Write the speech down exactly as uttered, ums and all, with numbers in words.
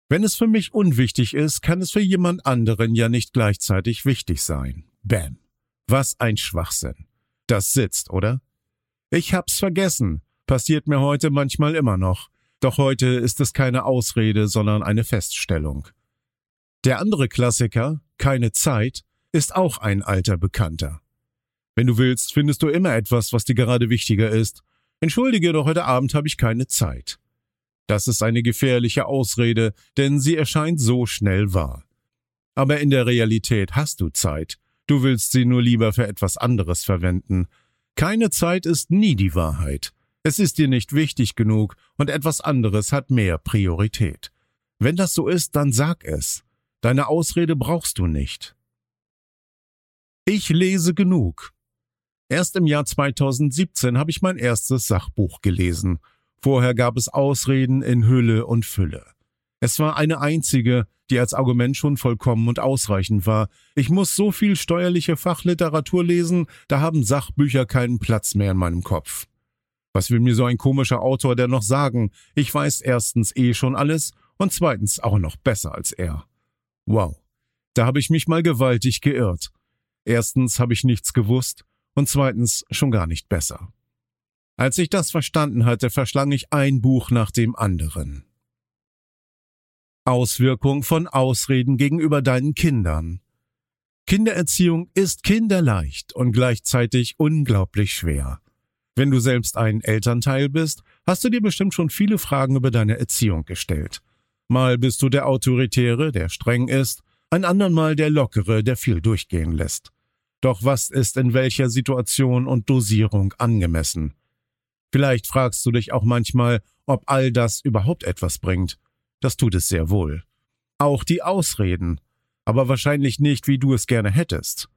Wenn es für mich unwichtig ist, kann es für jemand anderen ja nicht gleichzeitig wichtig sein. Bäm. Was ein Schwachsinn. Das sitzt, oder? Ich hab's vergessen. Passiert mir heute manchmal immer noch. Doch heute ist es keine Ausrede, sondern eine Feststellung. Der andere Klassiker, keine Zeit, ist auch ein alter Bekannter. Wenn du willst, findest du immer etwas, was dir gerade wichtiger ist. Entschuldige, doch heute Abend habe ich keine Zeit. Das ist eine gefährliche Ausrede, denn sie erscheint so schnell wahr. Aber in der Realität hast du Zeit. Du willst sie nur lieber für etwas anderes verwenden. Keine Zeit ist nie die Wahrheit. Es ist dir nicht wichtig genug und etwas anderes hat mehr Priorität. Wenn das so ist, dann sag es. Deine Ausrede brauchst du nicht. Ich lese genug. Erst im Jahr zweitausendsiebzehn habe ich mein erstes Sachbuch gelesen. Vorher gab es Ausreden in Hülle und Fülle. Es war eine einzige, die als Argument schon vollkommen und ausreichend war. Ich muss so viel steuerliche Fachliteratur lesen, da haben Sachbücher keinen Platz mehr in meinem Kopf. Was will mir so ein komischer Autor denn noch sagen? Ich weiß erstens eh schon alles und zweitens auch noch besser als er. Wow, da habe ich mich mal gewaltig geirrt. Erstens habe ich nichts gewusst und zweitens schon gar nicht besser. Als ich das verstanden hatte, verschlang ich ein Buch nach dem anderen. Auswirkung von Ausreden gegenüber deinen Kindern. Kindererziehung ist kinderleicht und gleichzeitig unglaublich schwer. Wenn du selbst ein Elternteil bist, hast du dir bestimmt schon viele Fragen über deine Erziehung gestellt. Mal bist du der Autoritäre, der streng ist, ein andern Mal der Lockere, der viel durchgehen lässt. Doch was ist in welcher Situation und Dosierung angemessen? Vielleicht fragst du dich auch manchmal, ob all das überhaupt etwas bringt. Das tut es sehr wohl. Auch die Ausreden, aber wahrscheinlich nicht, wie du es gerne hättest.